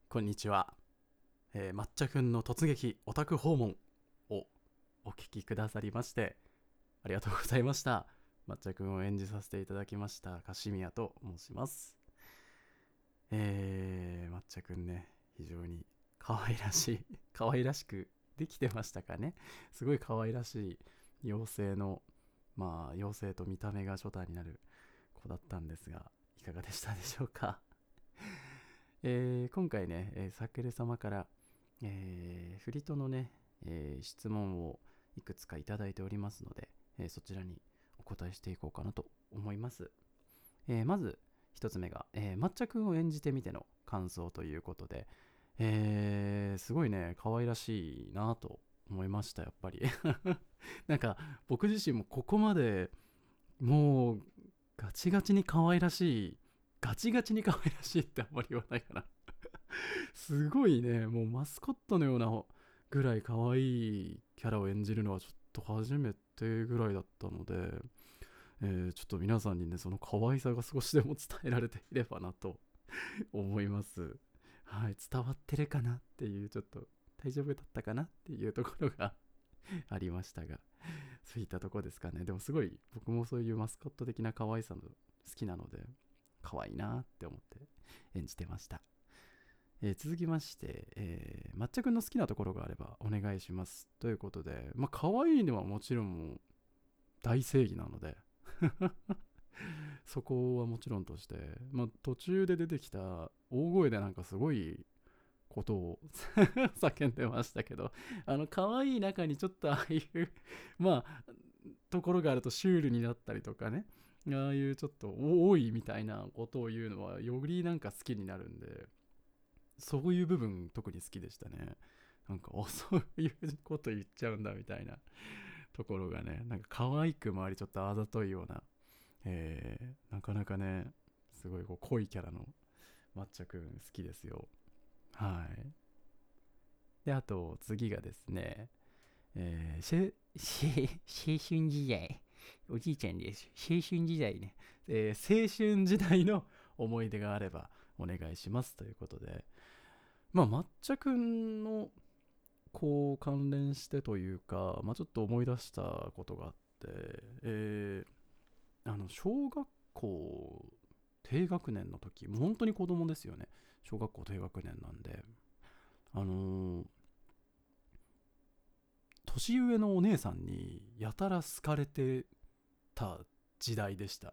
こんにちは、抹茶くんの突撃オタク訪問をお聞きくださりましてありがとうございました。抹茶くんを演じさせていただきましたカシミヤと申します。抹茶くんね、非常に可愛らしい可愛らしくできてましたかね。すごい可愛らしい妖精の、妖精と見た目が初対になる子だったんですが、いかがでしたでしょうか。今回ね、サケル様から、フリトのね、質問をいくつかいただいておりますので、そちらにお答えしていこうかなと思います。まず一つ目が、抹茶くんを演じてみての感想ということで、すごいね可愛らしいなと思いました。やっぱりなんか僕自身もここまでもうガチガチに可愛らしい、ガチガチに可愛らしいってあんまり言わないかなすごいね、もうマスコットのようなぐらい可愛いキャラを演じるのはちょっと初めてぐらいだったので、ちょっと皆さんにねその可愛さが少しでも伝えられていればなと思います。はい、伝わってるかなっていう、ちょっと大丈夫だったかなっていうところがありましたが、そういったとこですかね。でもすごい僕もそういうマスコット的な可愛さの好きなので、可愛いなって思って演じてました。続きまして、抹茶くんの好きなところがあればお願いしますということで、可愛いのはもちろんもう大正義なのでそこはもちろんとして、途中で出てきた大声でなんかすごいことを叫んでましたけど、可愛い中にちょっとああいうところがあるとシュールになったりとかね、ああいうちょっと多いみたいなことを言うのはよりなんか好きになるんで、そういう部分特に好きでしたね。なんかそういうこと言っちゃうんだみたいなところがね、なんか可愛くもありちょっとあざといような、なかなかねすごいこう濃いキャラの抹茶くん好きですよ。はい。であと次がですね、青春時代、おじいちゃんです。青春時代ね、青春時代の思い出があればお願いしますということで、抹茶くんのこう関連してというか、ちょっと思い出したことがあって、小学校低学年の時、もう本当に子供ですよね。小学校低学年なんで、あのー年上のお姉さんにやたら好かれてた時代でした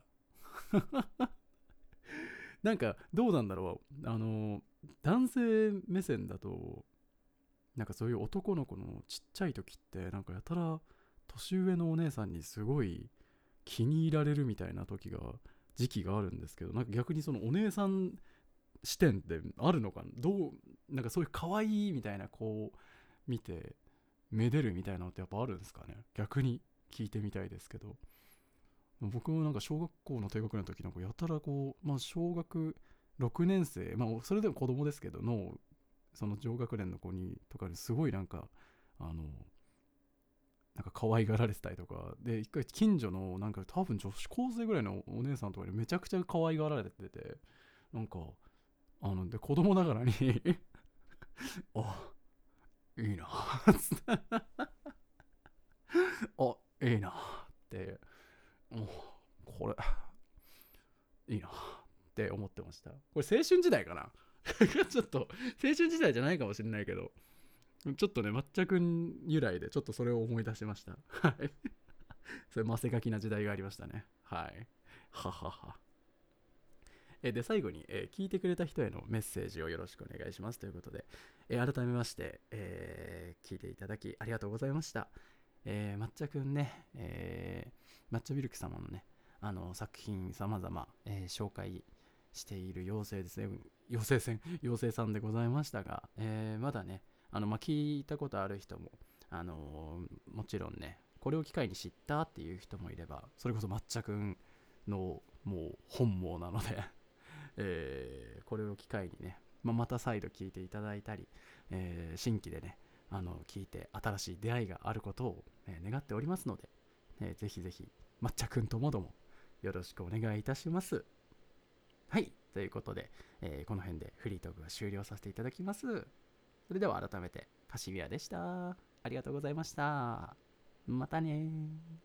なんかどうなんだろう、男性目線だと、なんかそういう男の子のちっちゃい時ってなんかやたら年上のお姉さんにすごい気に入られるみたいな時期があるんですけど、なんか逆にそのお姉さん視点ってあるのかな、なんかそういう可愛いみたいな子を見てめでるみたいなのってやっぱあるんですかね。逆に聞いてみたいですけど、僕もなんか小学校の低学年の時なんかやたらこう、小学6年生、それでも子供ですけどの、その上学年の子にとかにすごいなんかあのなんか可愛がられてたりとかで、一回近所のなんか多分女子高生ぐらいのお姉さんとかにめちゃくちゃ可愛がられてて、なんかで子供ながらにあ、いいなあ、いいなって、もうこれいいなって思ってました。これ青春時代かなちょっと青春時代じゃないかもしれないけど、ちょっとね抹茶くん由来でちょっとそれを思い出しました。はいそういうませがきな時代がありましたね。はい。ははは。で、最後に、聞いてくれた人へのメッセージをよろしくお願いしますということで、改めまして、聞いていただきありがとうございました。抹茶くんね、抹茶ミルク様のね、作品様々、紹介している妖精ですね、妖精さんでございましたが、まだね、聞いたことある人も、もちろんね、これを機会に知ったっていう人もいれば、それこそ抹茶くんのもう本望なのでこれを機会にね、また再度聞いていただいたり、新規でね聞いて新しい出会いがあることを、願っておりますので、ぜひぜひ抹茶くんともどもよろしくお願いいたします。はい、 ということで、この辺でフリートークは終了させていただきます。それでは改めてカシミヤでした。ありがとうございました。またね。